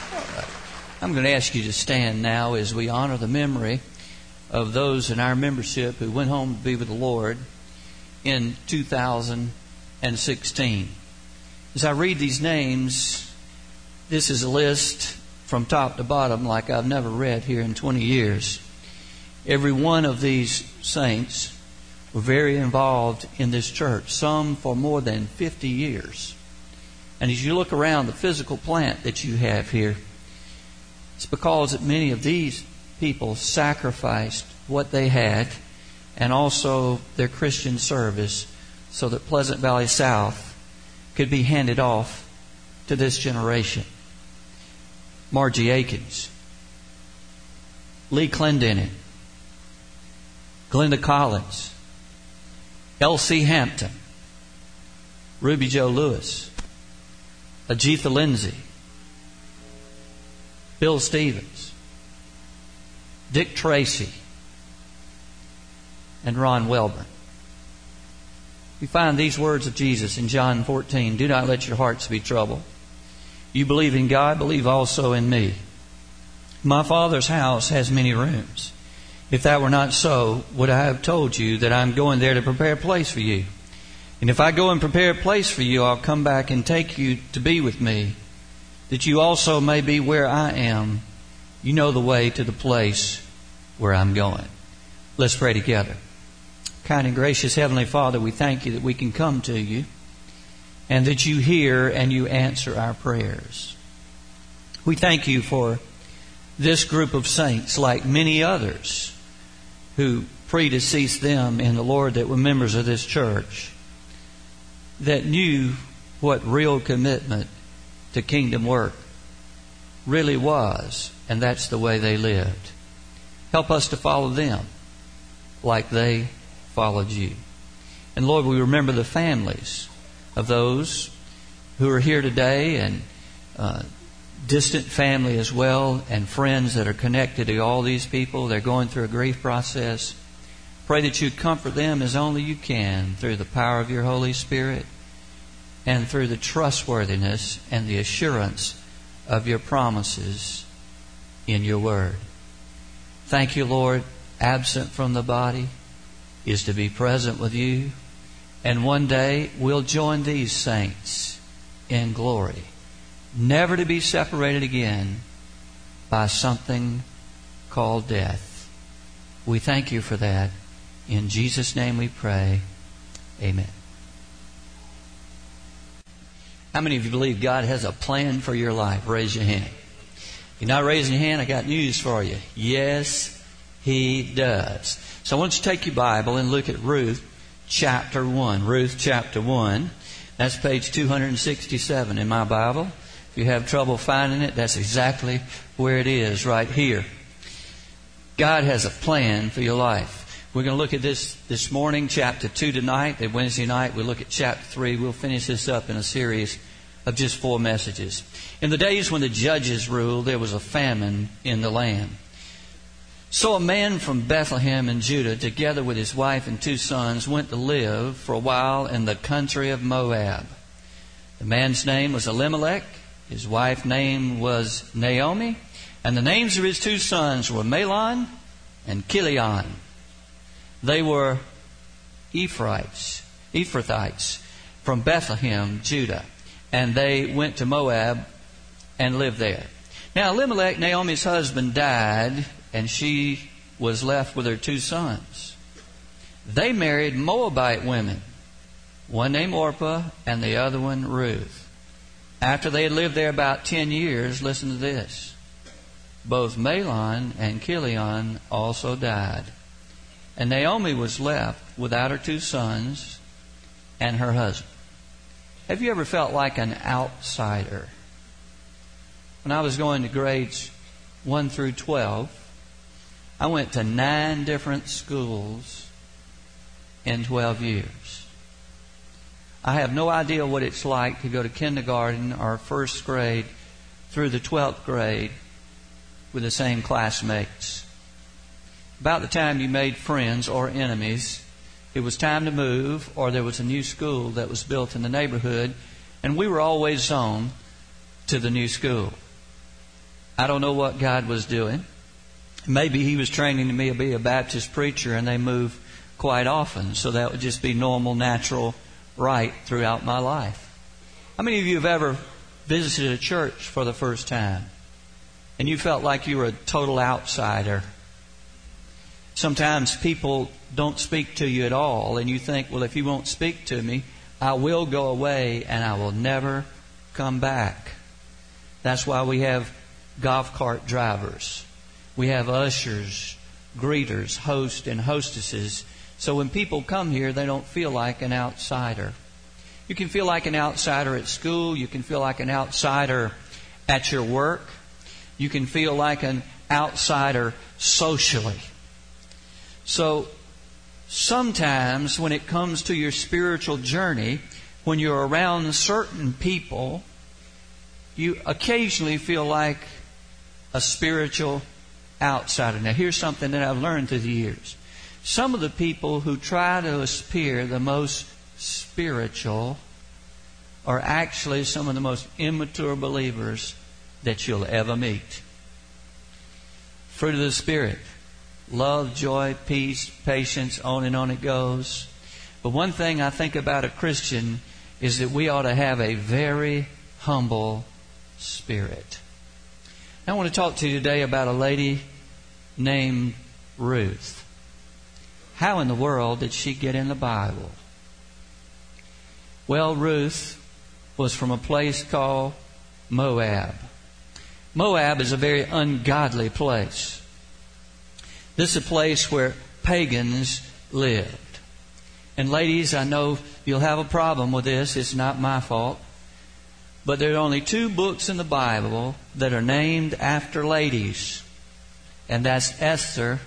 I'm going to ask you to stand now as we honor the memory of those in our membership who went home to be with the Lord in 2016. As I read these names, this is a list from top to bottom like I've never read here in 20 years. Every one of these saints were very involved in this church, some for more than 50 years. And as you look around the physical plant that you have here, it's because that many of these people sacrificed what they had and also their Christian service so that Pleasant Valley South could be handed off to this generation. Margie Akins, Lee Clendenin, Glenda Collins, Elsie Hampton, Ruby Jo Lewis, Ajitha Lindsay, Bill Stevens, Dick Tracy, and Ron Welburn. We find these words of Jesus in John 14. Do not let your hearts be troubled. You believe in God, believe also in me. My Father's house has many rooms. If that were not so, would I have told you that I'm going there to prepare a place for you? And if I go and prepare a place for you, I'll come back and take you to be with me, that you also may be where I am. You know the way to the place where I'm going. Let's pray together. Kind and gracious Heavenly Father, we thank you that we can come to you and that you hear and you answer our prayers. We thank you for this group of saints, like many others who predeceased them in the Lord that were members of this church, that knew what real commitment to kingdom work really was, and that's the way they lived. Help us to follow them like they followed you. And Lord, we remember the families of those who are here today, and distant family as well, and friends that are connected to all these people. They're going through a grief process. Pray that you comfort them as only you can through the power of your Holy Spirit and through the trustworthiness and the assurance of your promises in your word. Thank you, Lord. Absent from the body is to be present with you. And one day we'll join these saints in glory, never to be separated again by something called death. We thank you for that. In Jesus' name we pray. Amen. How many of you believe God has a plan for your life? Raise your hand. If you're not raising your hand, I got news for you. Yes, He does. So I want you to take your Bible and look at Ruth chapter 1. Ruth chapter 1. That's page 267 in my Bible. If you have trouble finding it, that's exactly where it is, right here. God has a plan for your life. We're going to look at this morning, chapter 2 tonight. And Wednesday night, we'll look at chapter 3. We'll finish this up in a series of just 4 messages. In the days when the judges ruled, there was a famine in the land. So a man from Bethlehem in Judah, together with his wife and 2 sons, went to live for a while in the country of Moab. The man's name was Elimelech. His wife's name was Naomi. And the names of his 2 sons were Mahlon and Chilion. They were Ephrathites from Bethlehem, Judah. And they went to Moab and lived there. Now Elimelech, Naomi's husband, died, and she was left with her 2 sons. They married Moabite women, one named Orpah and the other one Ruth. After they had lived there about 10 years, listen to this, both Mahlon and Chilion also died. And Naomi was left without her 2 sons and her husband. Have you ever felt like an outsider? When I was going to grades 1 through 12, I went to 9 different schools in 12 years. I have no idea what it's like to go to kindergarten or 1st grade through the 12th grade with the same classmates. About the time you made friends or enemies, it was time to move, or there was a new school that was built in the neighborhood, and we were always zoned to the new school. I don't know what God was doing. Maybe He was training me to be a Baptist preacher, and they move quite often, so that would just be normal, natural, right throughout my life. How many of you have ever visited a church for the first time and you felt like you were a total outsider? Sometimes people don't speak to you at all, and you think, well, if you won't speak to me, I will go away and I will never come back. That's why we have golf cart drivers. We have ushers, greeters, hosts, and hostesses. So when people come here, they don't feel like an outsider. You can feel like an outsider at school. You can feel like an outsider at your work. You can feel like an outsider socially. So sometimes when it comes to your spiritual journey, when you're around certain people, you occasionally feel like a spiritual outsider. Now here's something that I've learned through the years. Some of the people who try to appear the most spiritual are actually some of the most immature believers that you'll ever meet. Fruit of the Spirit: love, joy, peace, patience, on and on it goes. But one thing I think about a Christian is that we ought to have a very humble spirit. I want to talk to you today about a lady named Ruth. How in the world did she get in the Bible? Well, Ruth was from a place called Moab. Moab is a very ungodly place. This is a place where pagans lived. And ladies, I know you'll have a problem with this. It's not my fault. But there are only 2 books in the Bible that are named after ladies. And that's Esther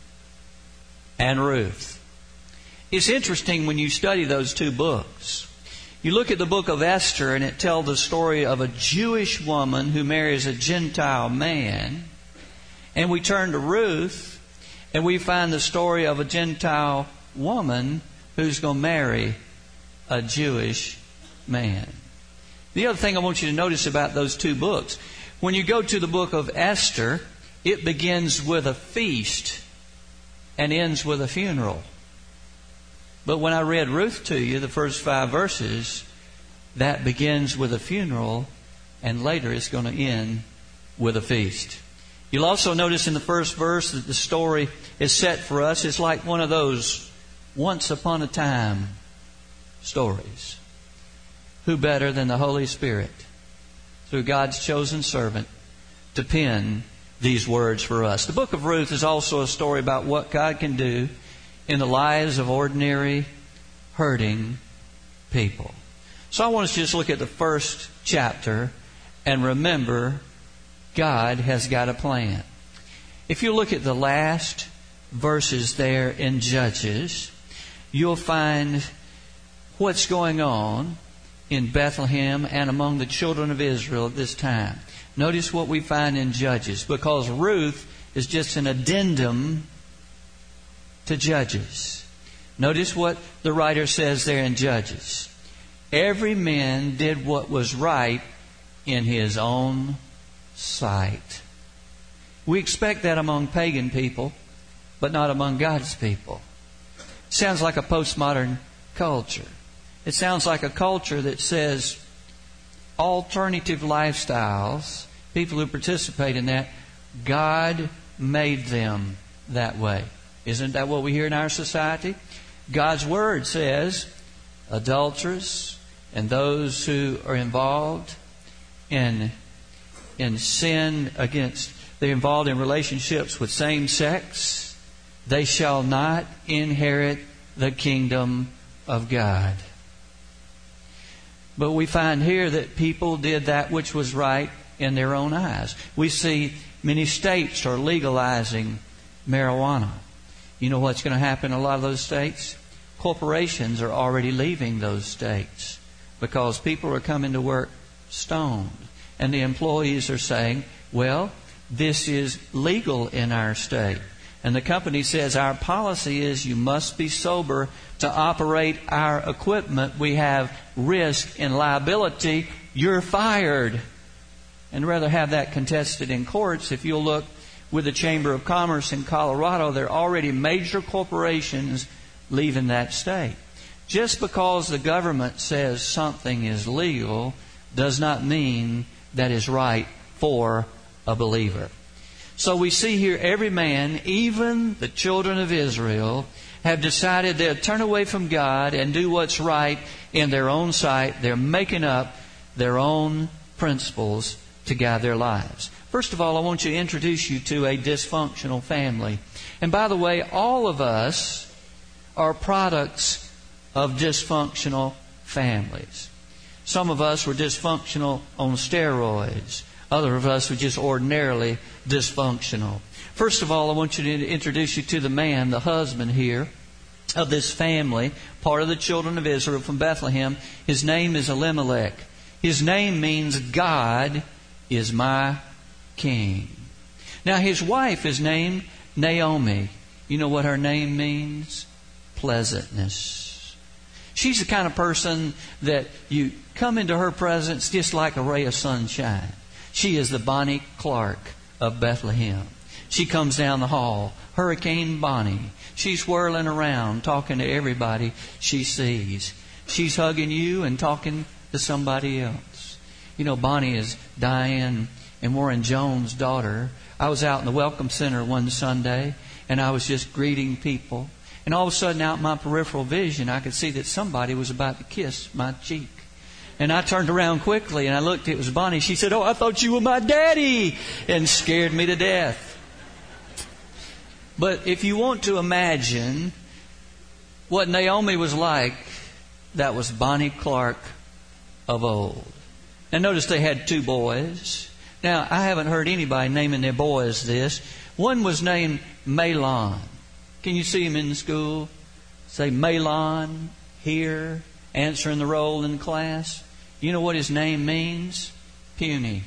and Ruth. It's interesting when you study those 2 books. You look at the book of Esther, and it tells the story of a Jewish woman who marries a Gentile man. And we turn to Ruth, and we find the story of a Gentile woman who's going to marry a Jewish man. The other thing I want you to notice about those 2 books, when you go to the book of Esther, it begins with a feast and ends with a funeral. But when I read Ruth to you, the first 5 verses, that begins with a funeral, and later it's going to end with a feast. You'll also notice in the first verse that the story is set for us. It's like one of those once upon a time stories. Who better than the Holy Spirit, through God's chosen servant, to pen these words for us? The book of Ruth is also a story about what God can do in the lives of ordinary, hurting people. So I want us to just look at the first chapter and remember God has got a plan. If you look at the last verses there in Judges, you'll find what's going on in Bethlehem and among the children of Israel at this time. Notice what we find in Judges, because Ruth is just an addendum to Judges. Notice what the writer says there in Judges. Every man did what was right in his own sight. We expect that among pagan people, but not among God's people. It sounds like a postmodern culture. It sounds like a culture that says alternative lifestyles, people who participate in that, God made them that way. Isn't that what we hear in our society? God's Word says adulterers and those who are involved in sin against, they're involved in relationships with same sex, they shall not inherit the kingdom of God. But we find here that people did that which was right in their own eyes. We see many states are legalizing marijuana. You know what's going to happen in a lot of those states? Corporations are already leaving those states because people are coming to work stoned. And the employees are saying, well, this is legal in our state. And the company says, our policy is you must be sober to operate our equipment. We have risk and liability. You're fired. and rather have that contested in courts. If you'll look with the Chamber of Commerce in Colorado, there are already major corporations leaving that state. Just because the government says something is legal does not mean that is right for a believer. So we see here every man, even the children of Israel, have decided they'll turn away from God and do what's right in their own sight. They're making up their own principles to guide their lives. First of all, I want to introduce you to a dysfunctional family. And by the way, all of us are products of dysfunctional families. Some of us were dysfunctional on steroids. Other of us were just ordinarily dysfunctional. First of all, I want you to introduce you to the man, the husband here of this family, part of the children of Israel from Bethlehem. His name is Elimelech. His name means God is my king. Now his wife is named Naomi. You know what her name means? Pleasantness. She's the kind of person that you come into her presence just like a ray of sunshine. She is the Bonnie Clark of Bethlehem. She comes down the hall, Hurricane Bonnie. She's whirling around, talking to everybody she sees. She's hugging you and talking to somebody else. You know, Bonnie is Diane and Warren Jones' daughter. I was out in the Welcome Center one Sunday, and I was just greeting people. And all of a sudden, out in my peripheral vision, I could see that somebody was about to kiss my cheek. And I turned around quickly, and I looked. It was Bonnie. She said, "Oh, I thought you were my daddy," and scared me to death. But if you want to imagine what Naomi was like, that was Bonnie Clark of old. Now notice they had 2 boys. Now, I haven't heard anybody naming their boys this. One was named Mahlon. Can you see him in the school? Say Mahlon here, answering the roll in class. You know what his name means? Puny.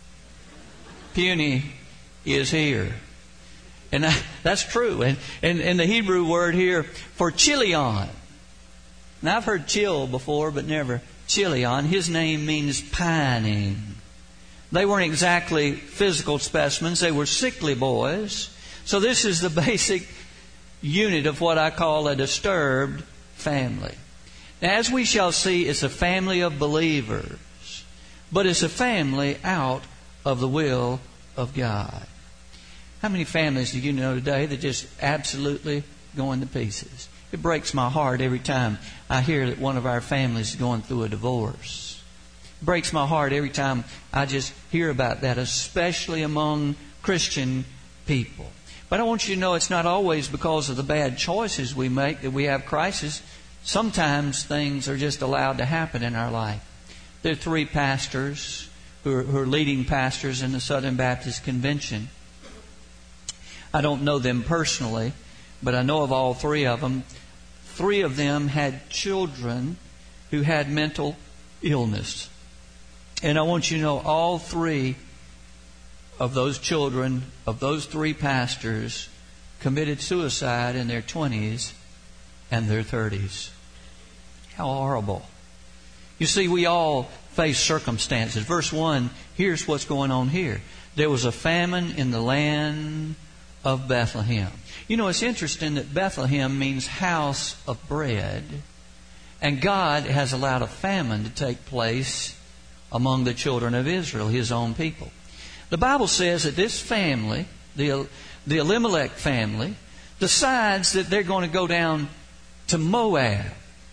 Puny is here. And that's true. And the Hebrew word here for Chilion. Now I've heard chill before, but never Chilion. His name means pining. They weren't exactly physical specimens. They were sickly boys. So this is the basic unit of what I call a disturbed family. Now, as we shall see, it's a family of believers, but it's a family out of the will of God. How many families do you know today that just absolutely going to pieces? It breaks my heart every time I hear that one of our families is going through a divorce. It breaks my heart every time I just hear about that, especially among Christian people. But I want you to know it's not always because of the bad choices we make that we have crisis. Sometimes things are just allowed to happen in our life. There are 3 pastors who are leading pastors in the Southern Baptist Convention. I don't know them personally, but I know of all 3 of them. 3 of them had children who had mental illness. And I want you to know all 3 of those children, of those 3 pastors, committed suicide in their 20s and their 30s. How horrible. You see, we all face circumstances. Verse 1, here's what's going on here. There was a famine in the land of Bethlehem. You know, it's interesting that Bethlehem means house of bread. And God has allowed a famine to take place among the children of Israel, His own people. The Bible says that this family, the Elimelech family, decides that they're going to go down to Moab.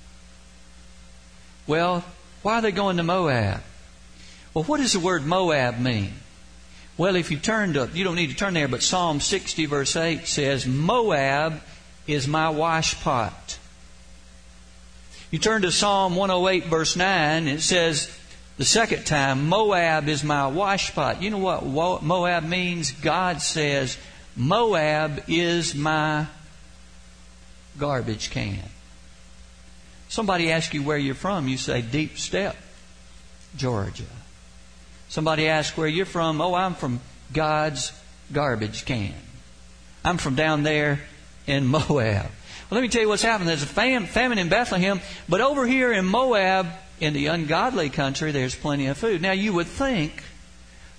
Well, why are they going to Moab? Well, what does the word Moab mean? Well, if you turn to, you don't need to turn there, but Psalm 60 verse 8 says, Moab is my washpot. You turn to Psalm 108 verse 9, it says the second time, Moab is my washpot. You know what Moab means? God says, Moab is my garbage can. Somebody asks you where you're from, you say Deep Step, Georgia. Somebody asks where you're from, oh, I'm from God's garbage can. I'm from down there in Moab. Well, let me tell you what's happened. There's a famine in Bethlehem, but over here in Moab, in the ungodly country, there's plenty of food. Now, you would think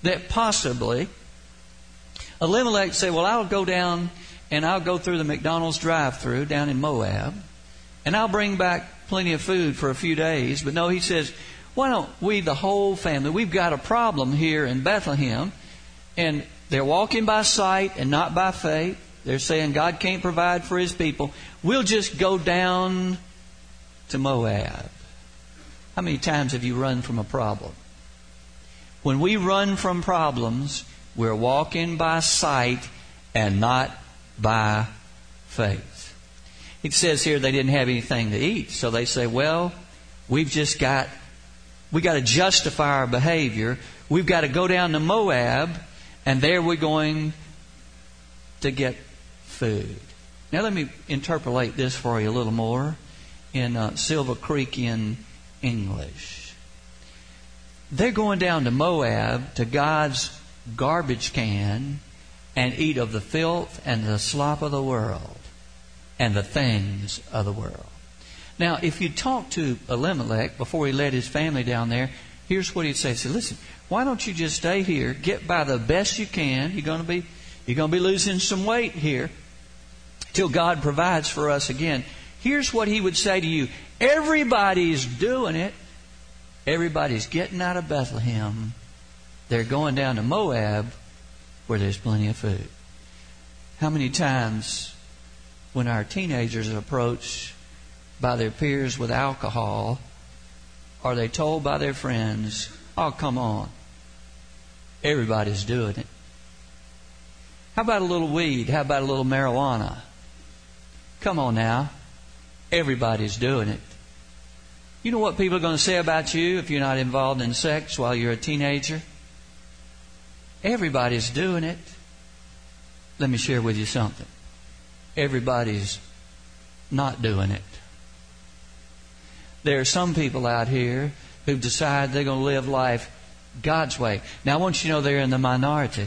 that possibly Elimelech said, well, I'll go down and I'll go through the McDonald's drive-thru down in Moab, and I'll bring back plenty of food for a few days. But no, he says, why don't we, the whole family, we've got a problem here in Bethlehem, and they're walking by sight and not by faith. They're saying God can't provide for His people. We'll just go down to Moab. How many times have you run from a problem? When we run from problems, we're walking by sight and not by faith. It says here they didn't have anything to eat. So they say, well, we got to justify our behavior. We've got to go down to Moab, and there we're going to get food. Now let me interpolate this for you a little more in Silver Creekian English. They're going down to Moab, to God's garbage can, and eat of the filth and the slop of the world and the things of the world. Now, if you talk to Elimelech before he led his family down there, here's what he'd say. He said, listen, why don't you just stay here, get by the best you can. You're going to be losing some weight here till God provides for us again. Here's what he would say to you. Everybody's doing it. Everybody's getting out of Bethlehem. They're going down to Moab where there's plenty of food. How many times when our teenagers are approached by their peers with alcohol, are they told by their friends, oh, come on, everybody's doing it. How about a little weed? How about a little marijuana? Come on now, everybody's doing it. You know what people are going to say about you if you're not involved in sex while you're a teenager? Everybody's doing it. Let me share with you something. Everybody's not doing it. There are some people out here who've decided they're going to live life God's way. Now, I want you to know they're in the minority.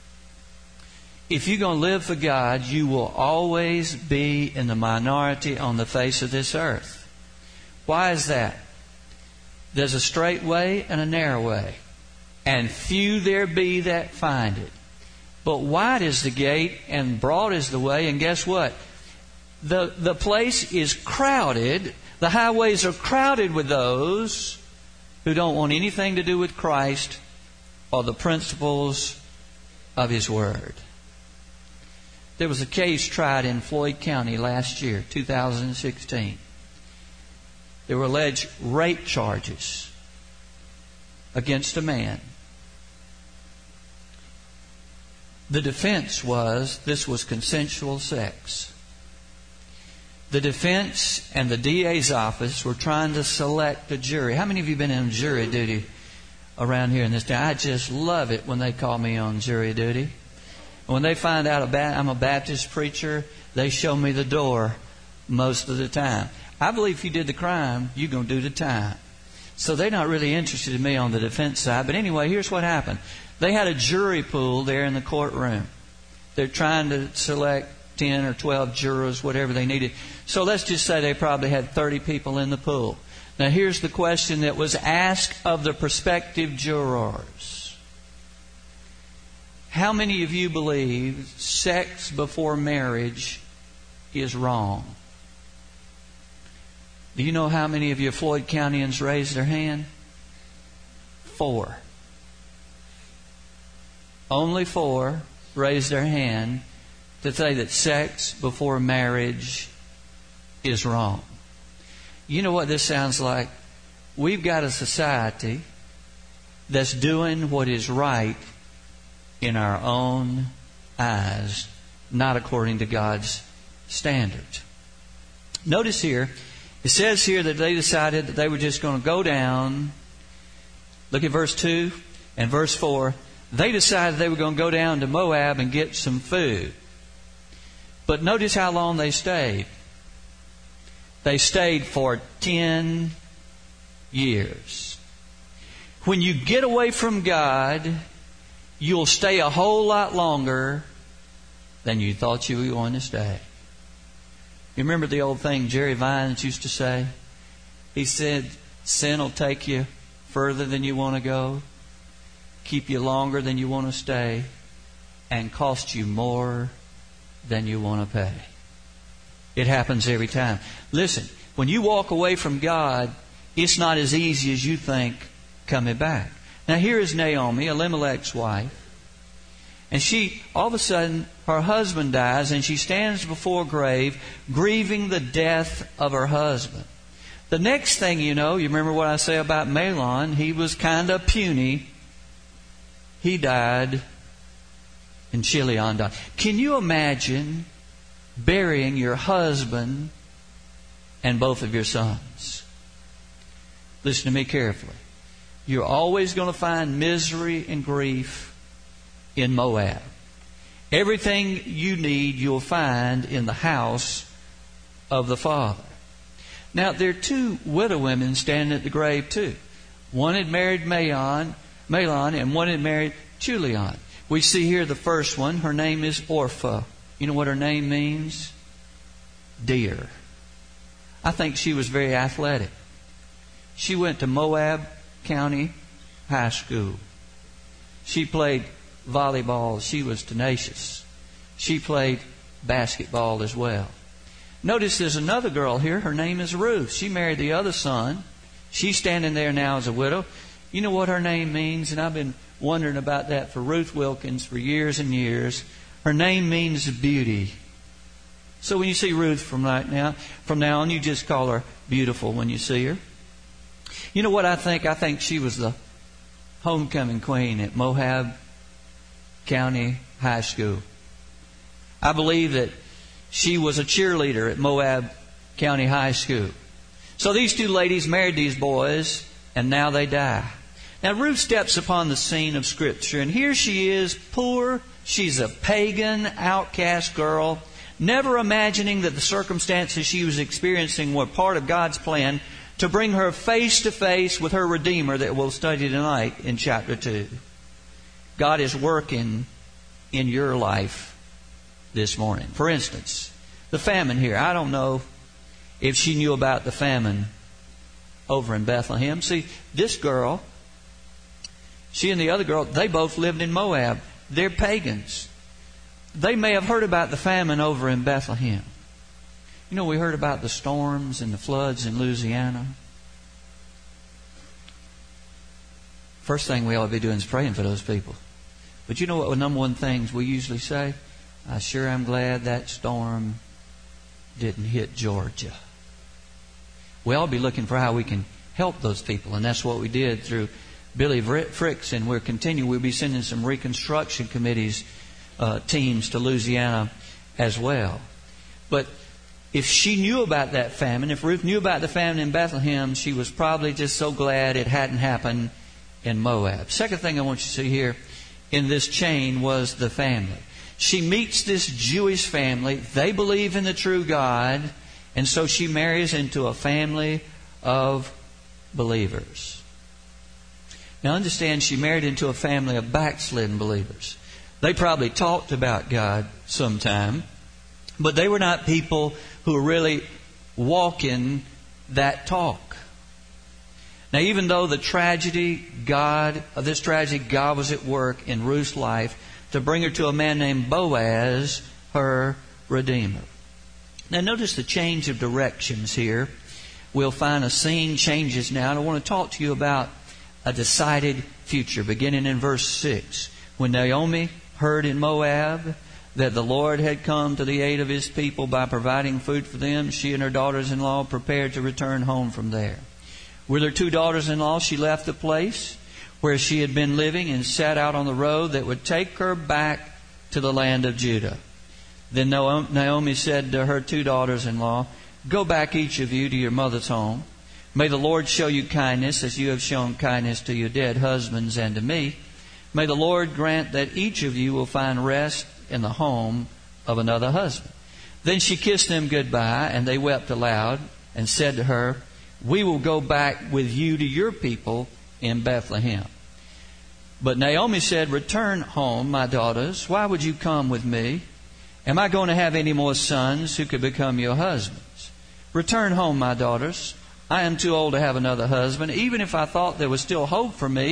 If you're going to live for God, you will always be in the minority on the face of this earth. Why is that? There's a straight way and a narrow way, and few there be that find it. But wide is the gate and broad is the way, and guess what? The place is crowded. The highways are crowded with those who don't want anything to do with Christ or the principles of His Word. There was a case tried in Floyd County last year, 2016. There were alleged rape charges against a man. The defense was this was consensual sex. The defense and the DA's office were trying to select a jury. How many of you have been in jury duty around here in this town? I just love it when they call me on jury duty. When they find out I'm a Baptist preacher, they show me the door most of the time. I believe if you did the crime, you're going to do the time. So they're not really interested in me on the defense side. But anyway, here's what happened. They had a jury pool there in the courtroom. They're trying to select 10 or 12 jurors, whatever they needed. So let's just say they probably had 30 people in the pool. Now here's the question that was asked of the prospective jurors. How many of you believe sex before marriage is wrong? Do you know how many of you Floyd Countyans raised their hand? 4. Only 4 raised their hand to say that sex before marriage is wrong. You know what this sounds like? We've got a society that's doing what is right in our own eyes, not according to God's standards. Notice here, it says here that they decided that they were just going to go down. Look at verse 2 and verse 4. They decided they were going to go down to Moab and get some food. But notice how long they stayed. They stayed for 10 years. When you get away from God, you'll stay a whole lot longer than you thought you were going to stay. You remember the old thing Jerry Vines used to say? He said, sin will take you further than you want to go. keep you longer than you want to stay, and cost you more than you want to pay. It happens every time. Listen, when you walk away from God, it's not as easy as you think coming back. Now here is Naomi, Elimelech's wife. And she, all of a sudden, her husband dies, and she stands before a grave, grieving the death of her husband. The next thing you know, you remember what I say about Mahlon, he was kind of puny. He died, and Chilion died. Can you imagine burying your husband and both of your sons? Listen to me carefully. You're always going to find misery and grief in Moab. Everything you need you'll find in the house of the father. Now, there are two widow women standing at the grave too. One had married Mahlon, and one had married Chilion. We see here the first one. Her name is Orpha. You know what her name means? Deer. I think she was very athletic. She went to Moab County High School. She played volleyball. She was tenacious. She played basketball as well. Notice there's another girl here. Her name is Ruth. She married the other son. She's standing there now as a widow. You know what her name means? And I've been wondering about that for Ruth Wilkins for years and years. Her name means beauty. So when you see Ruth from now on, you just call her beautiful when you see her. You know what I think? I think she was the homecoming queen at Moab County High School. I believe that she was a cheerleader at Moab County High School. So these two ladies married these boys, and now they die. Now Ruth steps upon the scene of Scripture, and here she is, poor. She's a pagan, outcast girl, never imagining that the circumstances she was experiencing were part of God's plan to bring her face to face with her Redeemer that we'll study tonight in chapter 2. God is working in your life this morning. For instance, the famine here. I don't know if she knew about the famine over in Bethlehem. See, this girl, she and the other girl, they both lived in Moab. They're pagans. They may have heard about the famine over in Bethlehem. You know, we heard about the storms and the floods in Louisiana. First thing we ought to be doing is praying for those people. But you know what the number one things we usually say? I sure am glad that storm didn't hit Georgia. We ought to be looking for how we can help those people. And that's what we did through Billy Fricks. And we'll be sending some reconstruction committees, teams to Louisiana as well. But if she knew about that famine, if Ruth knew about the famine in Bethlehem, she was probably just so glad it hadn't happened in Moab. Second thing I want you to see here in this chain was the family. She meets this Jewish family. They believe in the true God. And so she marries into a family of believers. Now understand, she married into a family of backslidden believers. They probably talked about God sometime, but they were not people who were really walking that talk. Now, even though God was at work in Ruth's life to bring her to a man named Boaz, her Redeemer. Now, notice the change of directions here. We'll find a scene changes now, and I want to talk to you about a decided future, beginning in verse 6. When Naomi heard in Moab that the Lord had come to the aid of His people by providing food for them, she and her daughters-in-law prepared to return home from there. With her two daughters-in-law, she left the place where she had been living and set out on the road that would take her back to the land of Judah. Then Naomi said to her two daughters-in-law, "Go back, each of you, to your mother's home. May the Lord show you kindness as you have shown kindness to your dead husbands and to me. May the Lord grant that each of you will find rest in the home of another husband." Then she kissed them goodbye, and they wept aloud and said to her, "We will go back with you to your people in Bethlehem." But Naomi said, "Return home, my daughters. Why would you come with me? Am I going to have any more sons who could become your husbands? Return home, my daughters. I am too old to have another husband. Even if I thought there was still hope for me,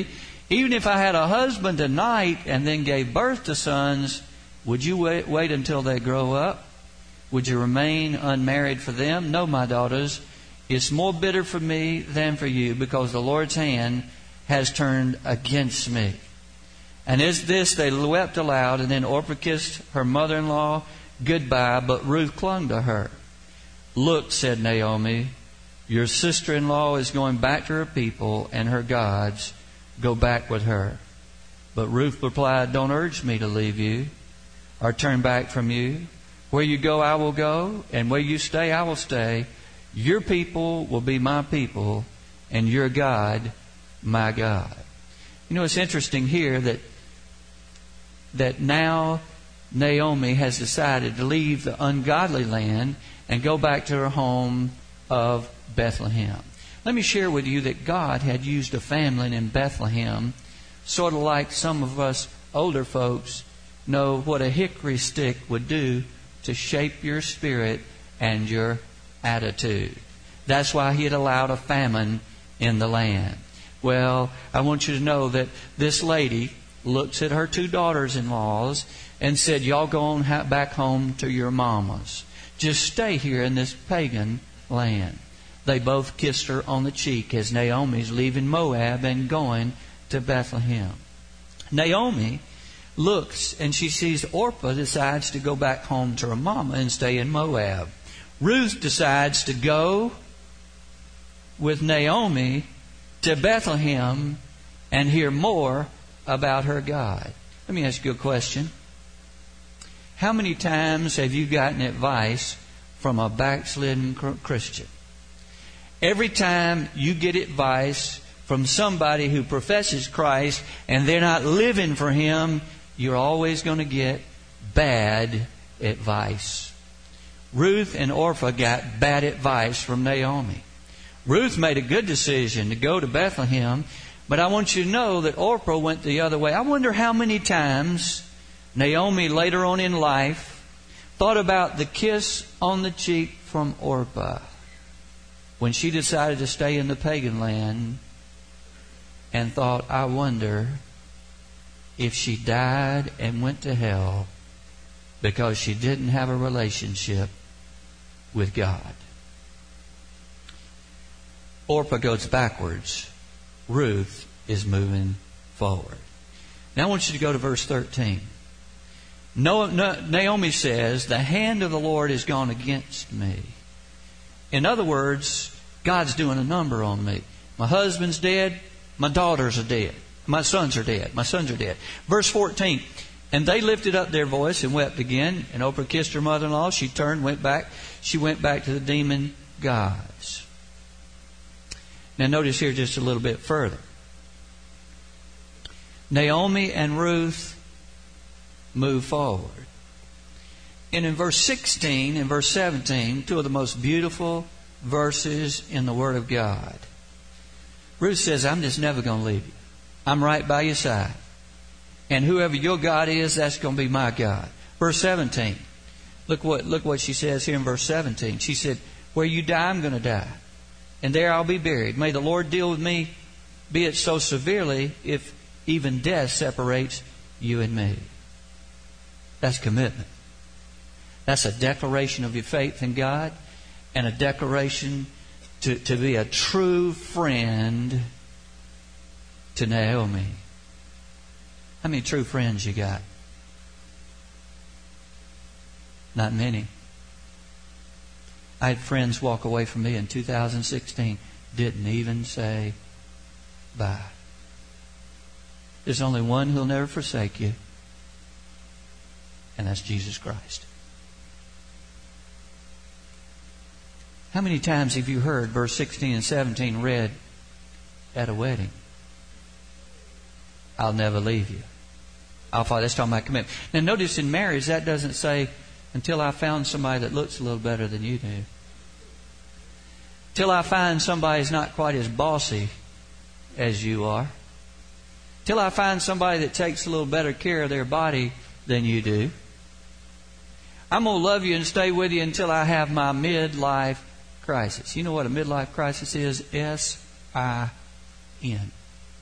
Even if I had a husband tonight and then gave birth to sons, would you wait until they grow up? Would you remain unmarried for them? No, my daughters. It's more bitter for me than for you, because the Lord's hand has turned against me. And as this, they wept aloud, and then Orpah kissed her mother-in-law goodbye, but Ruth clung to her. Look, said Naomi, your sister-in-law is going back to her people and her gods. Go back with her. But Ruth replied, don't urge me to leave you or turn back from you. Where you go, I will go, and where you stay, I will stay. Your people will be my people, and your God, my God. You know, it's interesting here that now Naomi has decided to leave the ungodly land and go back to her home of Bethlehem. Let me share with you that God had used a family in Bethlehem, sort of like some of us older folks know what a hickory stick would do to shape your spirit and your attitude. That's why He had allowed a famine in the land. Well, I want you to know that this lady looks at her two daughters-in-laws and said, y'all go on back home to your mamas. Just stay here in this pagan land. They both kissed her on the cheek as Naomi's leaving Moab and going to Bethlehem. Naomi looks and she sees Orpah decides to go back home to her mama and stay in Moab. Ruth decides to go with Naomi to Bethlehem and hear more about her God. Let me ask you a question. How many times have you gotten advice from a backslidden Christian? Every time you get advice from somebody who professes Christ and they're not living for Him, you're always going to get bad advice. Ruth and Orpah got bad advice from Naomi. Ruth made a good decision to go to Bethlehem, but I want you to know that Orpah went the other way. I wonder how many times Naomi later on in life thought about the kiss on the cheek from Orpah when she decided to stay in the pagan land and thought, I wonder if she died and went to hell because she didn't have a relationship with God. Orpah goes backwards. Ruth is moving forward. Now I want you to go to verse 13. Naomi says, the hand of the Lord has gone against me. In other words, God's doing a number on me. My husband's dead. My daughters are dead. My sons are dead. My sons are dead. Verse 14. And they lifted up their voice and wept again. And Orpah kissed her mother-in-law. She turned, went back. She went back to the demon gods. Now notice here just a little bit further. Naomi and Ruth move forward. And in verse 16 and verse 17, two of the most beautiful verses in the Word of God. Ruth says, I'm just never going to leave you. I'm right by your side. And whoever your God is, that's going to be my God. Verse 17. Look what she says here in verse 17. She said, where you die, I'm going to die. And there I'll be buried. May the Lord deal with me, be it so severely, if even death separates you and me. That's commitment. That's a declaration of your faith in God and a declaration to be a true friend to Naomi. How many true friends you got? Not many. I had friends walk away from me in 2016, didn't even say bye. There's only one who'll never forsake you, and that's Jesus Christ. How many times have you heard verse 16 and 17 read at a wedding? I'll never leave you. That's talking about commitment. Now notice in marriage that doesn't say, until I found somebody that looks a little better than you do. Till I find somebody who's not quite as bossy as you are. Till I find somebody that takes a little better care of their body than you do. I'm going to love you and stay with you until I have my midlife crisis. You know what a midlife crisis is? S-I-N.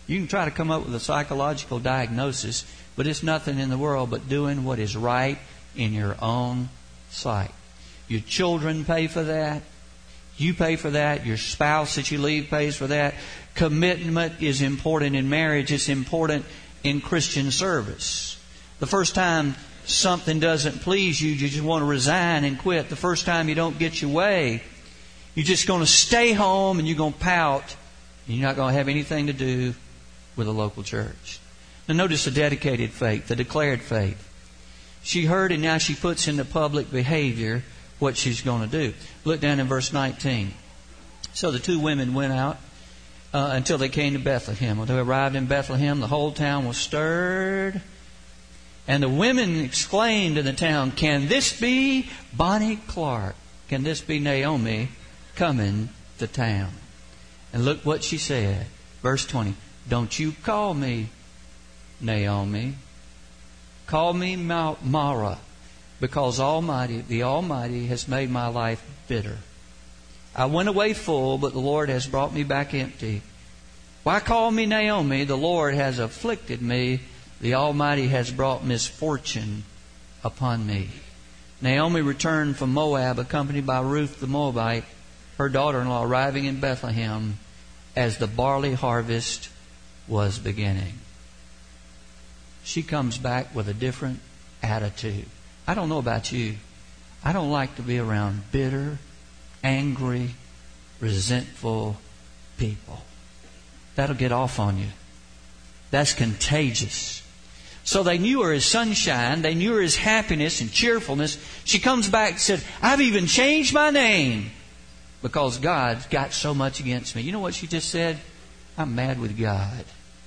You can try to come up with a psychological diagnosis, but it's nothing in the world but doing what is right in your own sight. Your children pay for that. You pay for that. Your spouse that you leave pays for that. Commitment is important in marriage. It's important in Christian service. The first time something doesn't please you, you just want to resign and quit. The first time you don't get your way, you're just going to stay home and you're going to pout. And you're not going to have anything to do with a local church. Now notice the dedicated faith, the declared faith. She heard and now she puts into public behavior what she's going to do. Look down in verse 19. So the two women went out until they came to Bethlehem. When they arrived in Bethlehem, the whole town was stirred. And the women exclaimed in the town, "Can this be Bonnie Clark? Can this be Naomi coming to town?" And look what she said. Verse 20. "Don't you call me Naomi. Call me Mara, because the Almighty has made my life bitter. I went away full, but the Lord has brought me back empty. Why call me Naomi? The Lord has afflicted me. The Almighty has brought misfortune upon me." Naomi returned from Moab, accompanied by Ruth the Moabite, her daughter-in-law, arriving in Bethlehem as the barley harvest was beginning. She comes back with a different attitude. I don't know about you. I don't like to be around bitter, angry, resentful people. That'll get off on you. That's contagious. So they knew her as sunshine. They knew her as happiness and cheerfulness. She comes back and said, "I've even changed my name because God's got so much against me." You know what she just said? "I'm mad with God.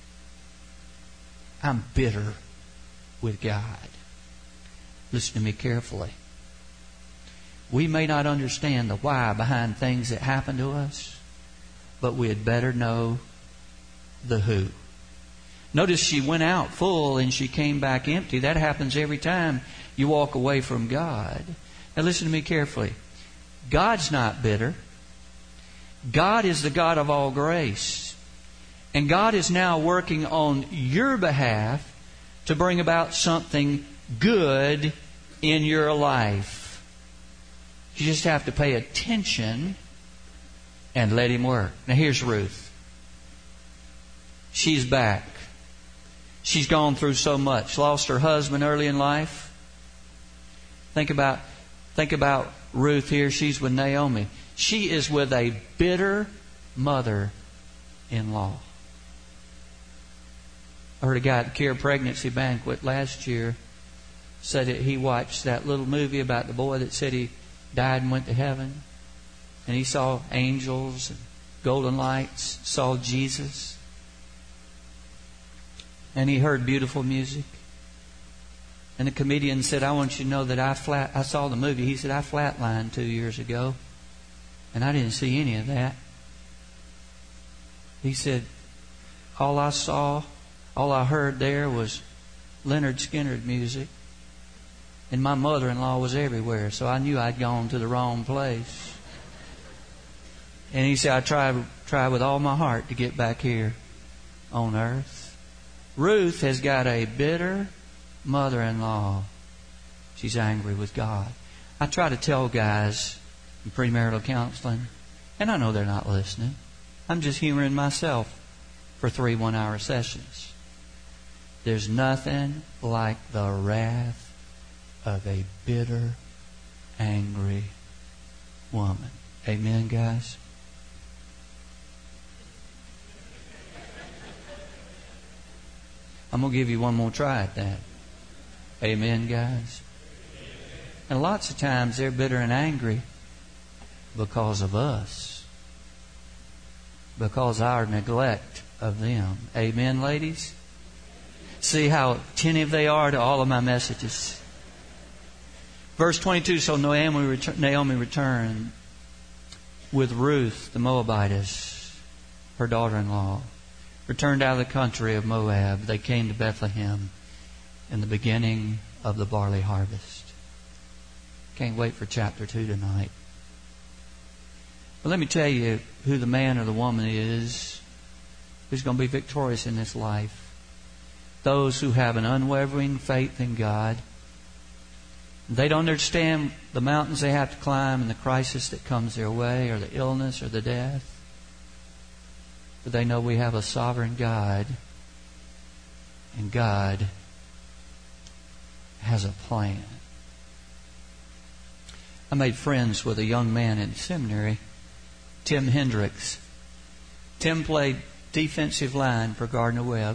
I'm bitter with God." Listen to me carefully. We may not understand the why behind things that happen to us, but we had better know the who. Notice she went out full and she came back empty. That happens every time you walk away from God. Now listen to me carefully. God's not bitter. God is the God of all grace. And God is now working on your behalf to bring about something good in your life. You just have to pay attention and let Him work. Now here's Ruth. She's back. She's gone through so much. Lost her husband early in life. Think about Ruth here. She's with Naomi. She is with a bitter mother-in-law. I heard a guy at the Care Pregnancy Banquet last year said that he watched that little movie about the boy that said he died and went to heaven. And he saw angels and golden lights, saw Jesus. And he heard beautiful music. And the comedian said, "I want you to know that I saw the movie." He said, "I flatlined 2 years ago. And I didn't see any of that." He said, all I heard there was Leonard Skinner music. And my mother-in-law was everywhere. So I knew I'd gone to the wrong place. And he said, "I tried with all my heart to get back here on earth." Ruth has got a bitter mother-in-law. She's angry with God. I try to tell guys in premarital counseling, and I know they're not listening. I'm just humoring myself for 3 one-hour sessions. There's nothing like the wrath of a bitter, angry woman. Amen, guys? I'm going to give you one more try at that. Amen, guys? And lots of times they're bitter and angry because of us. Because of our neglect of them. Amen, ladies? See how attentive they are to all of my messages. Verse 22, so Naomi returned with Ruth the Moabitess, her daughter-in-law. Returned out of the country of Moab, they came to Bethlehem in the beginning of the barley harvest. Can't wait for chapter 2 tonight. But let me tell you who the man or the woman is who's going to be victorious in this life. Those who have an unwavering faith in God. They don't understand the mountains they have to climb and the crisis that comes their way, or the illness or the death. But they know we have a sovereign God, and God has a plan. I made friends with a young man in seminary, Tim Hendricks. Tim played defensive line for Gardner-Webb.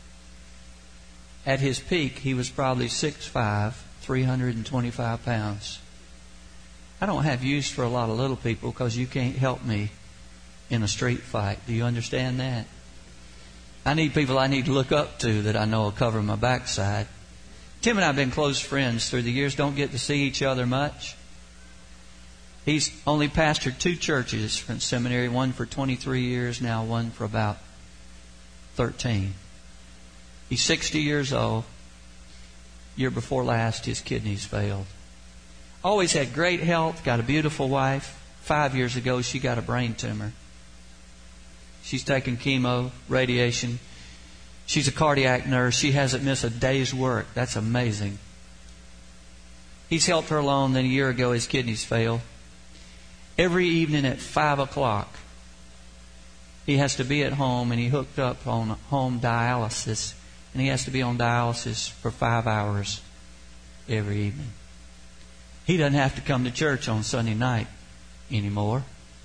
At his peak, he was probably 6'5", 325 pounds. I don't have use for a lot of little people because you can't help me in a street fight. Do you understand that? I need people I need to look up to that I know will cover my backside. Tim and I have been close friends through the years. Don't get to see each other much. He's only pastored 2 churches from seminary, one for 23 years now, one for about 13. He's 60 years old. Year before last, his kidneys failed. Always had great health, got a beautiful wife. 5 years ago, she got a brain tumor. She's taken chemo, radiation. She's a cardiac nurse. She hasn't missed a day's work. That's amazing. He's helped her along. Then a year ago, his kidneys failed. Every evening at 5 o'clock, he has to be at home, and he hooked up on home dialysis. And he has to be on dialysis for 5 hours every evening. He doesn't have to come to church on Sunday night anymore.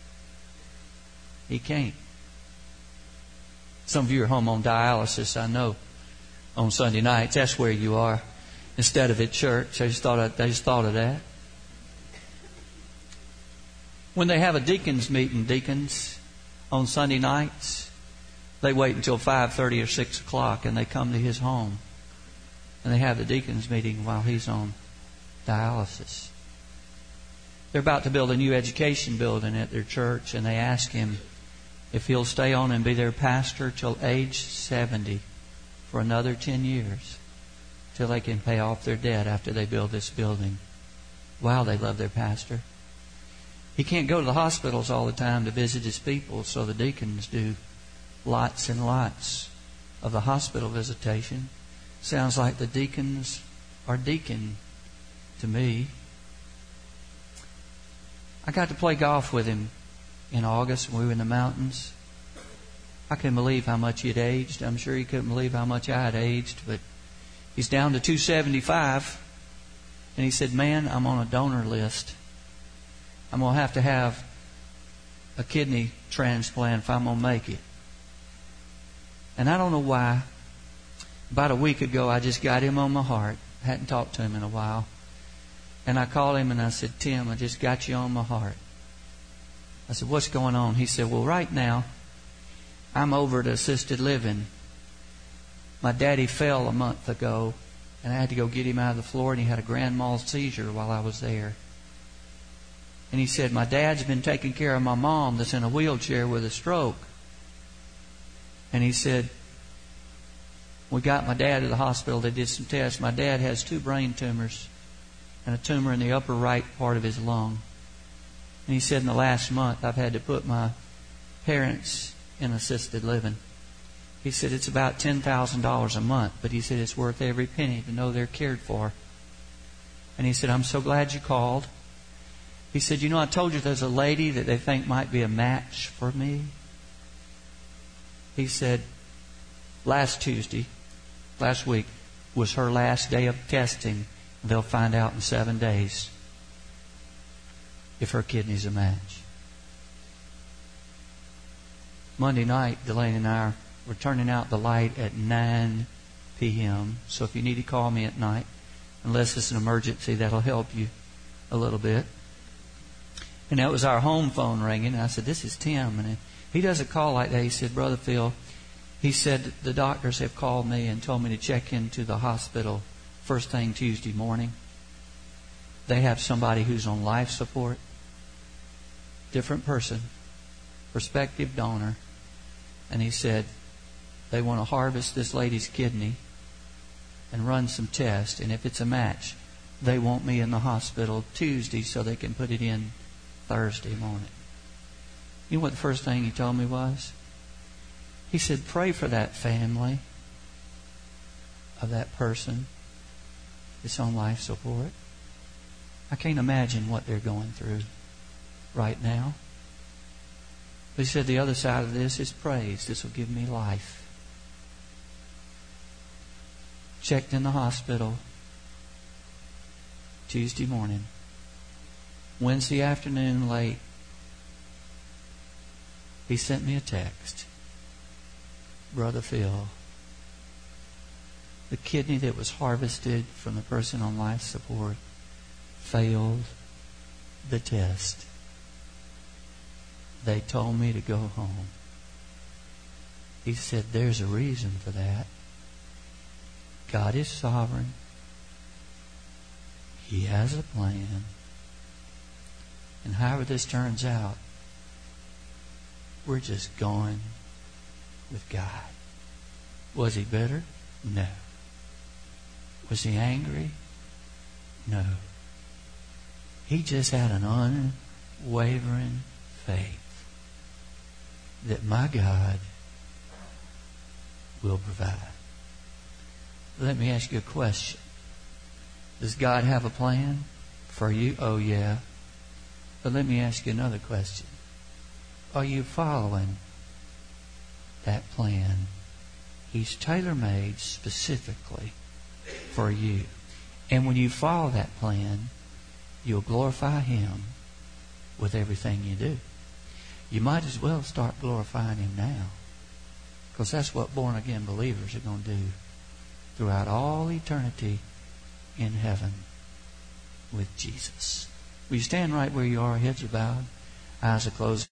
He can't. Some of you are home on dialysis, I know, on Sunday nights. That's where you are, instead of at church. They just thought of that. When they have a deacons meeting, deacons, on Sunday nights, they wait until 5:30 or 6 o'clock, and they come to his home. And they have the deacons meeting while he's on dialysis. They're about to build a new education building at their church, and they ask him if he'll stay on and be their pastor till age 70 for another 10 years, till they can pay off their debt after they build this building. Wow, they love their pastor. He can't go to the hospitals all the time to visit his people, so the deacons do lots and lots of the hospital visitation. Sounds like the deacons are deacon to me. I got to play golf with him in August when we were in the mountains. I couldn't believe how much he had aged. I'm sure he couldn't believe how much I had aged, but he's down to 275. And he said, "Man, I'm on a donor list. I'm going to have a kidney transplant if I'm going to make it." And I don't know why. About a week ago, I just got him on my heart. I hadn't talked to him in a while. And I called him and I said, "Tim, I just got you on my heart." I said, "What's going on?" He said, "Well, right now, I'm over at assisted living. My daddy fell a month ago, and I had to go get him out of the floor, and he had a grand mal seizure while I was there. And he said, my dad's been taking care of my mom that's in a wheelchair with a stroke." And he said, "We got my dad to the hospital. They did some tests. My dad has 2 brain tumors and a tumor in the upper right part of his lung. And he said, in the last month, I've had to put my parents in assisted living." He said, "It's about $10,000 a month, but he said it's worth every penny to know they're cared for." And he said, "I'm so glad you called." He said, "You know, I told you there's a lady that they think might be a match for me." He said, last week, was her last day of testing. They'll find out in 7 days if her kidney's a match. Monday night, Delaney and I were turning out the light at 9 p.m. So if you need to call me at night, unless it's an emergency, that'll help you a little bit. And that was our home phone ringing. And I said, "This is Tim." And he doesn't call like that. He said, "Brother Phil," he said, "the doctors have called me and told me to check into the hospital first thing Tuesday morning. They have somebody who's on life support, different person, prospective donor." And he said, "They want to harvest this lady's kidney and run some tests. And if it's a match, they want me in the hospital Tuesday so they can put it in Thursday morning." You know what the first thing he told me was? He said, pray for that family of that person that's on life support. I can't imagine what they're going through right now. But he said the other side of this is praise. This will give me life. Checked in the hospital Tuesday morning. Wednesday afternoon late, he sent me a text. Brother Phil, the kidney that was harvested from the person on life support failed the test. They told me to go home. He said, there's a reason for that. God is sovereign. He has a plan. And however this turns out, we're just going with God. Was he bitter? No. Was he angry? No. He just had an unwavering faith that my God will provide. Let me ask you a question. Does God have a plan for you? Oh, yeah. But let me ask you another question. Are you following that plan? He's tailor-made specifically for you. And when you follow that plan, you'll glorify Him with everything you do. You might as well start glorifying Him now, because that's what born-again believers are going to do throughout all eternity in heaven with Jesus. Will you stand right where you are, heads are bowed, eyes are closed?